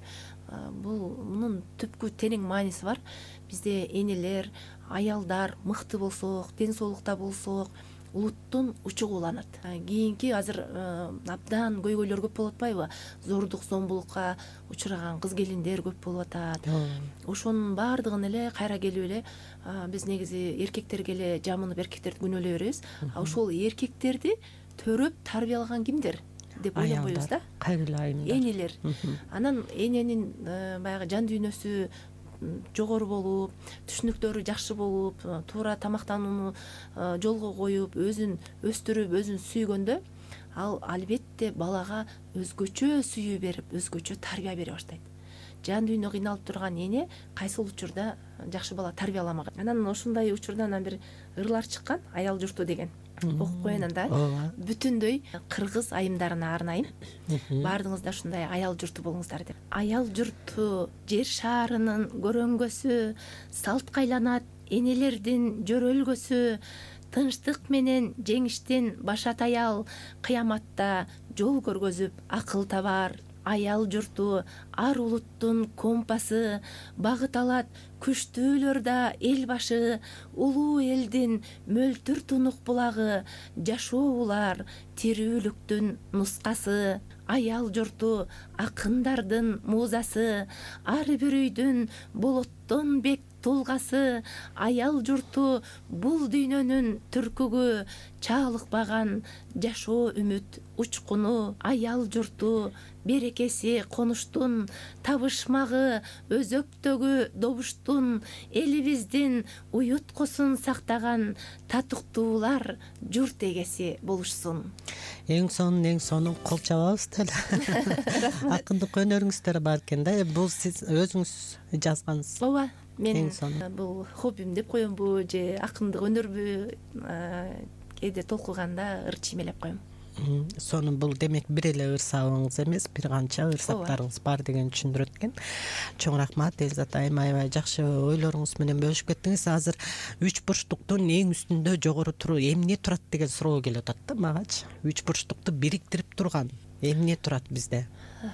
Speaker 3: бул мунун түпкү терең мааниси бар. Бизде энелер, аялдар мыкты болсок, ден соолукта болсок, улуттун учугу уланат. Кийинки азыр абдан көйгөйлөр көп болуп атпайбы? Зордук, зомбулукка учураган кыз келиндер көп болуп атат. Ошонун баардыгын эле кайра келип эле биз негизи эркектерге эле жамынып, эркектерди күнөөлөй беребиз. Ошол эркектерди төрөп тарбиялаган кимдер деп ойлонбойбуз да.
Speaker 2: Кайрылуу айымдар.
Speaker 3: Энелер. Анан эненин баягы жан дүйнөсү жогору болуп, түшүнүктөрү жакшы болуп, туура тамактанууну жолго коюп, өзүн өстүрүп, өзүн сүйгөндө, ал албетте балага өзгөчө сүйүү берип, өзгөчө тарбия бере баштайт. Жан дүйнө кыйналып турган эне кайсыл учурда жакшы бала тарбияламаган. Анан ушундай учурдан бир ырлар чыккан, аял журту деген. Окуп коеюн анда. Бүтүндөй кыргыз айымдарына арнайым. Баардыгыңыз да ушундай аял журту болуңуздар деп. Аял журту жер шаарынын көрөнгөсү, салтка айланат энелердин жөрөлгөсү, тынчтык менен жеңиштен башат аял, кыяматта жол көргөзүп акыл табар. Аял журту ар улуттун компасы, багыт алат күчтүүлөрдө эл башы, улуу элдин мөлтүр тунук булагы, жашоолар тирүүлүктүн нускасы. Аял журту акындардын муузасы, ар бир үйдүн болоттон бек тулгасы. Аял журту бул дүйнөнүн түркүгү, чаалыкпаган жашоо үмүт учкуну. Аял журту берекеси конуштун, табышмагы өзөктөгү добуштун, элибиздин уюткусун сактаган татыктуулар журт эгеси болушсун.
Speaker 2: Эң сонун, эң сонун кол чабабыз деле. Акындык өнөрүңүздөр бар экен да. Бул сиз өзүңүз жазгансыз.
Speaker 3: Ооба, мен бул хоббим деп коембу же акындык өнөрбү, кээде толкуганда ыр чимелеп коем.
Speaker 2: Сонун бул демек бир эле ыр сабыңыз эмес, бир канча ыр саптарыңыз бар деген түшүндүрөт экен. Чоң рахмат Элзат айым, аябай жакшы ойлоруңуз менен бөлүшүп кеттиңиз. Азыр үч бурчтуктун эң үстүндө жогору туруу эмне турат деген суроо келип атат да магачы. Үч бурчтукту бириктирип турган эмне турат бизде?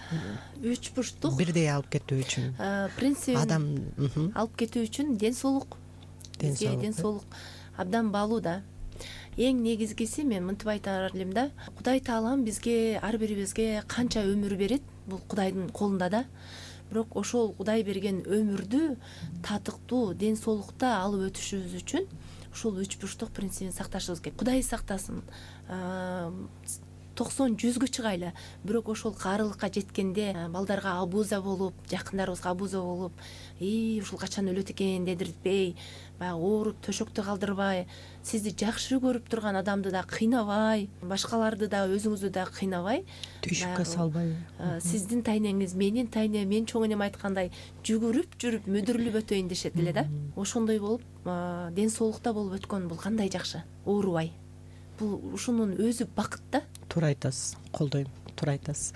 Speaker 3: Үч бурчтук
Speaker 2: бирдей алып кетүү үчүн.
Speaker 3: Принципин адам алып кетүү үчүн ден соолук. Ден соолук абдан баалуу да. Эң негизгиси мен мынтип айтар элем да, Кудай Таалам бизге, ар бирибизге канча өмүр берет, бул Кудайдын колунда да. Бирок ошол Кудай берген өмүрдү татыктуу, ден соолукта алып өтүшүбүз үчүн ушул үч бурчтук принцибин сакташыбыз керек. Кудай сактасын. токсон жүзгө чыгайлы, бирок ошол каарылыкка жеткенде балдарга абуза болуп, жакындарыбызга абуза болуп, и ушул качан өлөт экен дедиртпей, баягы ооруп төшөктө калдырбай, сизди жакшы көрүп турган адамды да кыйнабай, башкаларды да өзүңүздү да кыйнабай,
Speaker 2: түйшүккө салбай,
Speaker 3: сиздин тайнеңиз менин тайнем, мен чоң энем айткандай жүгүрүп жүрүп мүдүрүлүп өтөйүн дешет эле да. Ошондой болуп ден соолукта болуп өткөн бул кандай жакшы, оорубай. Бул ушунун өзү бакыт да.
Speaker 2: Туура айтасыз, колдойм, туура айтасыз.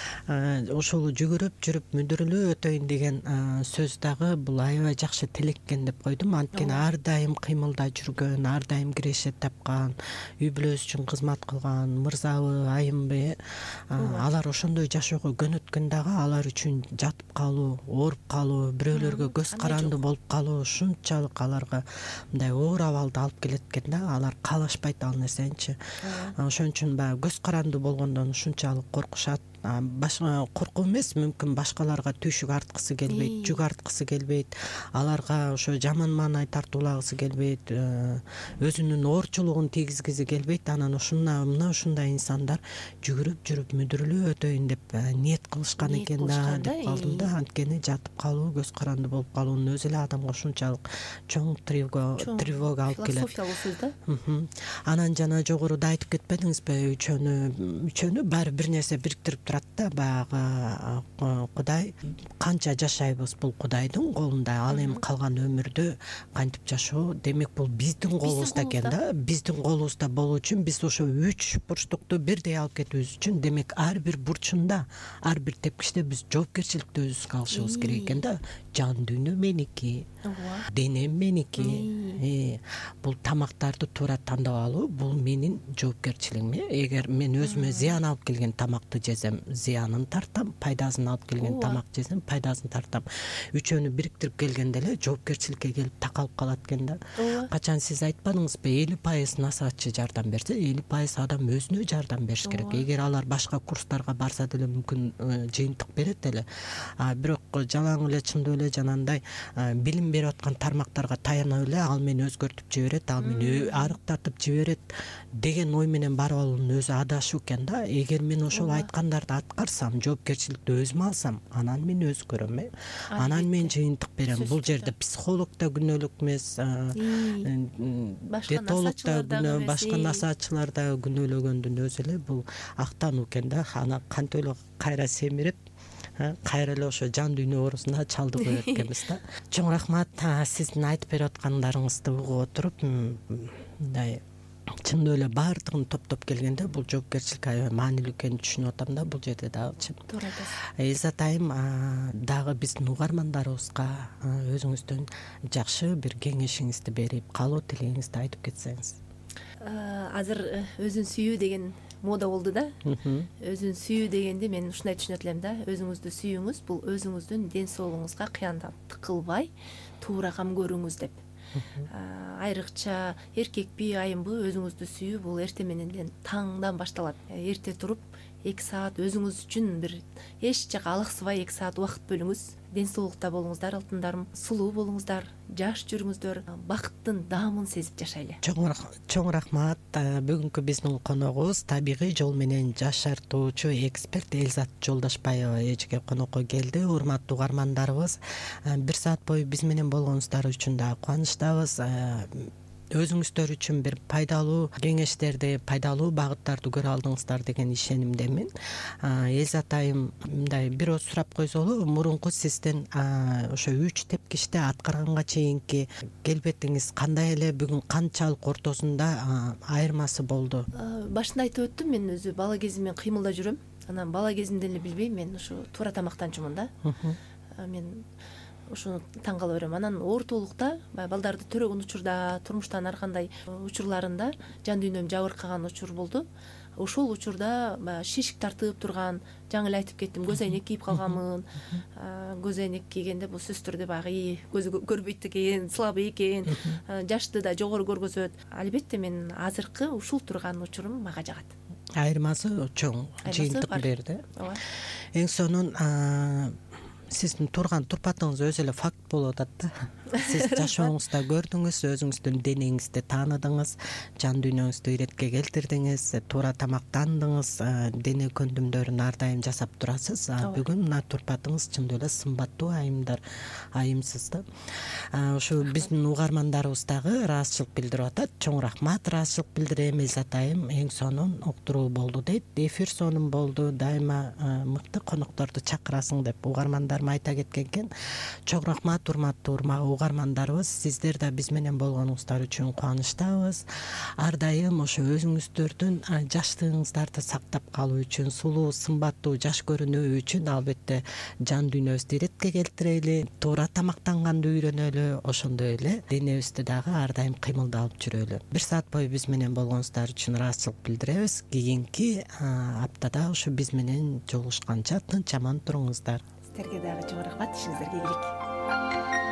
Speaker 2: Ошол жүгүрүп жүрүп мүдүрүлүп өтөйүн деген сөз дагы бул аябай жакшы тилеккен деп койдум. Анткени ар дайым кыймылда жүргөн, ар дайым кирешет тапкан, үй бүлөсү үчүн кызмат кылган мырзабы, айымбы, алар ошондой жашоого көнөткөн дагы алар үчүн жатып калуу, ооруп калуу, бирөөлөргө көз каранды болуп калуу ушунчалык аларга мындай оор абалды алып келет экен да. Алар каалашпайт ал нерсеничи. Ошон үчүн баягы көз каранды болгондон ушунчалык коркушат. Башка коркуу эмес, мүмкүн башкаларга түйшүк арткысы келбейт, жүк арткысы келбейт, аларга ошо жаман маанай тартуулагысы келбейт, өзүнүн оорчулугун тийгизгиси келбейт. Анан ушуна мына ушундай инсандар жүгүрүп жүрүп мүдүрүлүп өтөйүн деп ниет кылышкан экен да деп калдым да. Анткени жатып калуу, көз каранды болуп калуунун өзү эле адамга ушунчалык чоң тревога алып келет.
Speaker 3: Философиялык сөз да.
Speaker 2: Анан жана жогоруда айтып кетпедиңизби, үчөөнү үчөөнү баары бир нерсе бириктирип турат да. Баягы Кудай канча жашайбыз бул Кудайдын колунда. Ал эми калган өмүрдү кантип жашоо, демек бул биздин колубузда экен да. Биздин колубузда болуу үчүн биз ошо үч бурчтукту бирдей алып кетүүбүз үчүн, демек ар бир бурчунда, ар бир тепкичте биз жоопкерчиликти өзүбүзгө алышыбыз керек экен да. Жан дүйнө меники, денем меники. Бул тамактарды туура тандап алуу бул менин жоопкерчилигим. Эгер мен өзүмө зыян алып келген тамакты жесем, зыянын тартам, пайдасын алып келген тамак жесем, пайдасын тартам. Үчөөнү бириктирип келгенде эле жоопкерчиликке келип такалып калат экен да. Качан сиз айтпадыңызбы, элүү пайыз насаатчы жардам берсе, элүү пайыз адам өзүнө жардам бериш керек. Эгер алар башка курстарга барса деле мүмкүн жыйынтык берет эле. Бирок жалаң эле чындоо эле жанагындай билим берип аткан тармактарга таянып эле ал мени өзгөртүп жиберет, ал мени арыктатып жиберет деген ой менен барып алуунун өзү адашуу экен да. Эгер мен ошол айткандарды аткарсам, жоопкерчиликти өзүмө алсам, анан мен өзгөрөм, э. Анан мен жыйынтык берем. Бул жерде психолог да күнөөлүк эмес, диетолог да күнөө, башка насаатчылар да күнөөлөгөндүн өзү эле бул актануу экен да. Анан кантип эле кайра семирип, кайра эле ошо жан дүйнө оорусуна чалдык берет экенбиз да. Чоң рахмат, сиздин айтып берип аткандарыңызды угуп отуруп, мындай чындоо эле баардыгын топтоп келгенде бул жоопкерчилик аябай маанилүү экенин түшүнүп атам да. Бул жерде дагычы
Speaker 3: туура айтасыз.
Speaker 2: Элзат айым, дагы биздин угармандарыбызга өзүңүздүн жакшы бир кеңешиңизди берип, каалоо тилегиңизди айтып кетсеңиз.
Speaker 3: Азыр өзүн сүйүү деген мода болду да. Өзүн сүйүү дегенди мен ушундай түшүнөт элем да. Өзүңүздү сүйүүңүз бул өзүңүздүн ден соолугуңузга кыянаттык кылбай, туура кам көрүүңүз деп. Айрыкча эркекпи, айымбы, өзүңүздү сүйүү бул эртең менен таңдан башталат. Эрте туруп эки саат өзүңүз үчүн бир эч жака алаксыбай эки саат убакыт бөлүңүз. Ден соолукта болуңуздар, алтындарым, сулуу болуңуздар, жаш жүрүңүздөр, бакыттын даамын сезип жашайлы.
Speaker 2: Чоң рахмат. Бүгүнкү биздин коногубуз табигый жол менен жашартуучу эксперт Элзат Жолдошбаева эжеге конокко келди. Урматтуу угармандарыбыз, бир саат бою биз менен болгонуңуздар үчүн да кубанычтабыз. Өзүңүздөр үчүн бир пайдалуу кеңештерди, пайдалуу багыттарды көрө алдыңыздар деген ишенимдемин. Элзат айым, мындай бир ооз сурап койсолу, мурунку сиздин ошо үч тепкичте аткарганга чейинки келбетиңиз кандай эле, бүгүн канчалык ортосунда айырмасы болду?
Speaker 3: Башында айтып өттүм, мен өзү бала кезимден кыймылда жүрөм. Анан бала кезимден эле билбейм, мен ушу туура тамактанчумун да. Мен ошону таң кала берем. Анан ортолукта баягы балдарды төрөгөн учурда, турмуштан ар кандай учурларында жан дүйнөм жабыркаган учур болду. Ошол учурда баягы шишик тартып турган, жаңы эле айтып кеттим, көз айнек кийип калганмын. Көз айнек кийгенде бул сөзсүз түрдө баягы көзү көрбөйт экен, слабый экен, жашты да жогору көргөзөт. Албетте мен азыркы ушул турган учурум мага жагат.
Speaker 2: Айырмасы чоң, жыйынтык берди. Эң сонун сиздин турган турпатыңыз өзү эле факт болуп атат да. Сиз жашооңузда көрдүңүз, өзүңүздүн денеңизди тааныдыңыз, жан дүйнөңүздү иретке келтирдиңиз, туура тамактандыңыз, дене көндүмдөрүн ар дайым жасап турасыз. Бүгүн мына турпатыңыз чындап эле сымбаттуу, айымдар, айымсыз да. Ушу биздин угармандарыбыз дагы ыраазычылык билдирип атат. Чоң рахмат, ыраазычылык билдирем. Элзат айым эң сонун уктуруу болду дейт. Эфир сонун болду. Дайыма мыкты конокторду чакырасың деп угармандарым айта кеткен экен. Чоң рахмат, урматтуу угармандарыбыз. Сиздер да биз менен болгонуңуздар үчүн кубанычтабыз. Ар дайым ошо өзүңүздөрдүн жаштыгыңыздарды сактап калуу үчүн, сулуу, сымбаттуу жаш көрүнүү үчүн албетте жан дүйнөбүздү иретке келтирели, туура тамактанганды үйрөнөлү, ошондой эле денебизди дагы ар дайым кыймылда алып жүрөлү. Бир саат бою биз менен болгонуңуздар үчүн ыраазычылык билдиребиз. Кийинки аптада ушу биз менен жолугушканча тынч аман туруңуздар.
Speaker 3: Сиздерге дагы чоң рахмат, ишиңиздерге ийгилик.